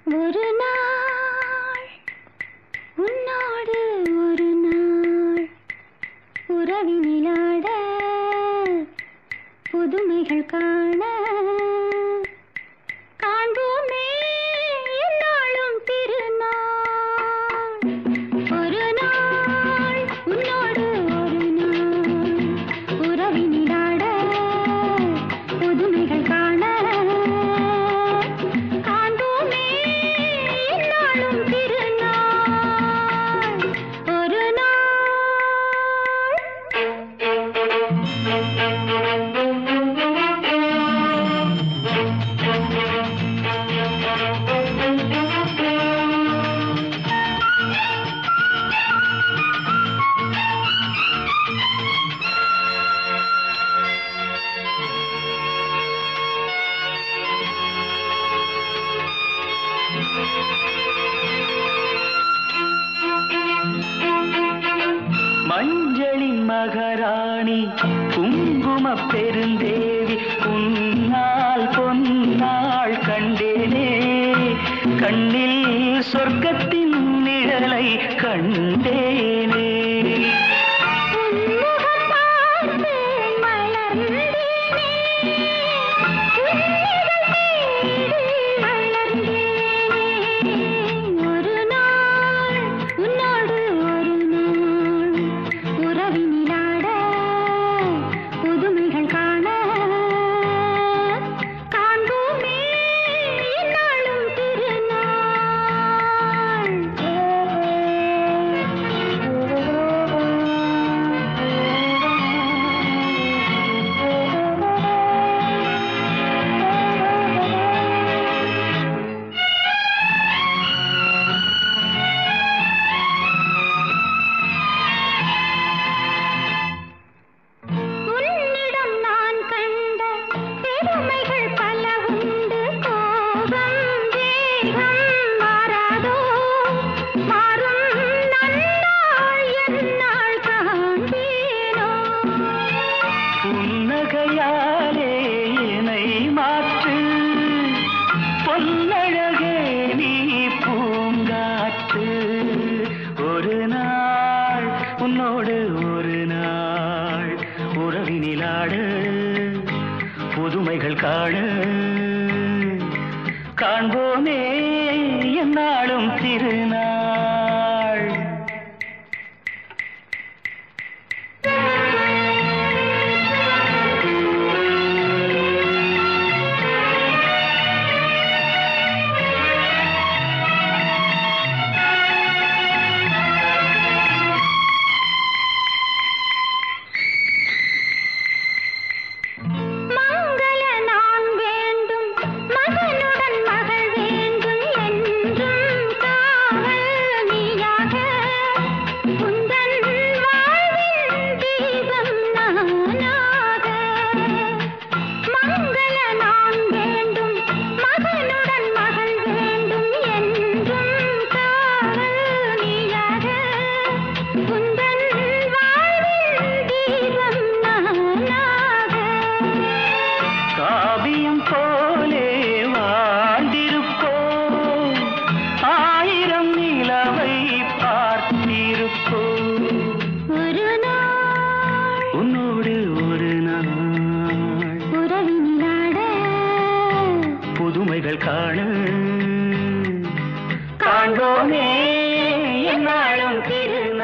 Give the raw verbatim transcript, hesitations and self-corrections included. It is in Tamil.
ஒரு நாள் உன்னோடு ஒரு நாள் உறவினிலாட புதுமைகள் காண காண்போமே என்னாலும் திருநாள். ஒரு நாள் உன்னோடு ஒரு நாள் உறவினிலாட புதுமைகள் காண காண்போமே என்னாலும் திருநாள். ஒரு மஞ்சளின் மகாராணி குங்கும பெருந்தேவி உன்னால் பொன்னாள் கண்டேனே. கண்ணில் சொர்க்கத்தின் நிழலை கண்டேனே. புன்னகையாலே என்னை மாற்று பொன்னழகே நீ பூங்காற்று. ஒரு நாள் உன்னோடு ஒரு நாள் உறவினிலாடு புதுமைகள் காண காண்போமே என்னாலும் திருநாள். காவியம் போலே வாழ்ந்திருப்போம், ஆயிரம் நிலவை பார்த்திருப்போம். ஒரு நாள் உன்னோடு ஒரு நாள் உறவினிலாட புதுமைகள் காண காண்போமே என்னாலும் திரு